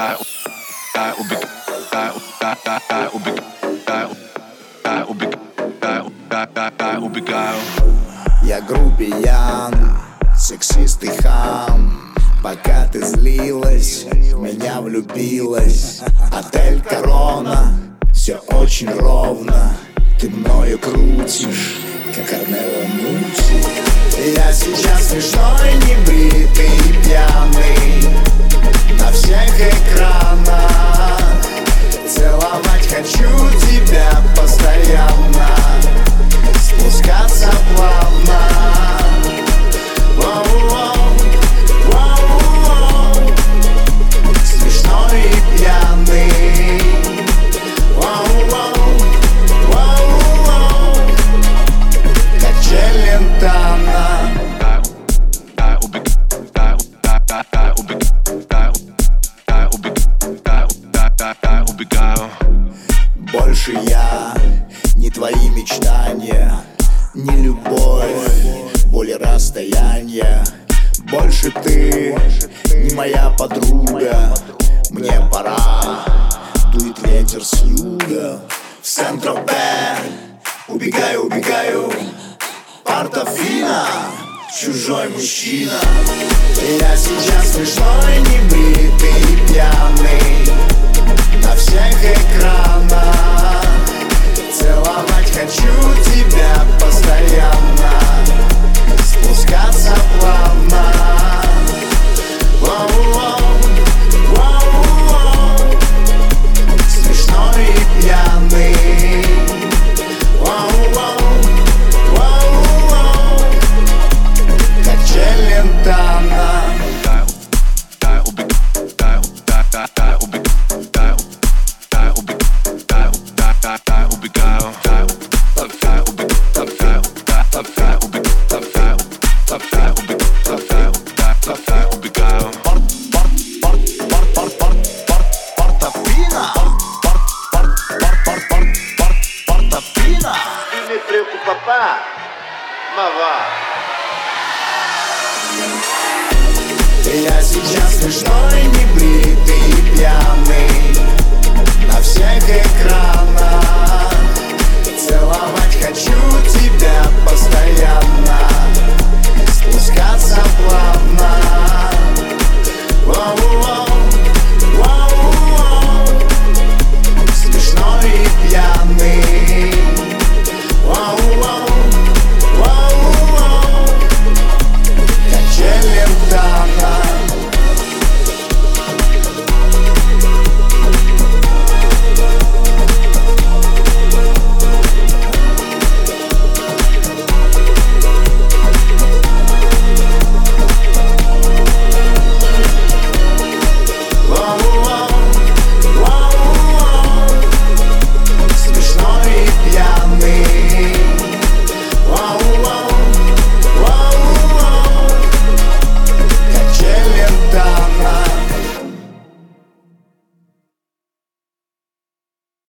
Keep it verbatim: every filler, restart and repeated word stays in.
Убегаю. Я грубиян, сексист и хам. Пока ты злилась, в меня влюбилась. Отель Корона, все очень ровно. Ты мною крутишь, как Корнело Мути. Я сейчас смешной, небритый и пьяный на всех экранах. Целовать хочу тебя постоянно, спускаться плавно. Воу-воу, воу-воу. Смешной и пьяный. Воу-воу, воу-воу. Как Челентано. Убегаю. Больше я не твои мечтания, не любовь, боль и расстояние. Больше ты не моя подруга. Мне пора, дует ветер с юга. В Сен-Тропе убегаю, убегаю. Портофино, чужой мужчина. Я сейчас смешной, небритый и пьяный на всех экранах. Целовать хочу тебя постоянно, спускаться плавно. Воу-воу, воу-воу. Смешной и пьяный. Воу-воу, воу-воу. Как Челентано. Убегаю, убегаю, убегаю.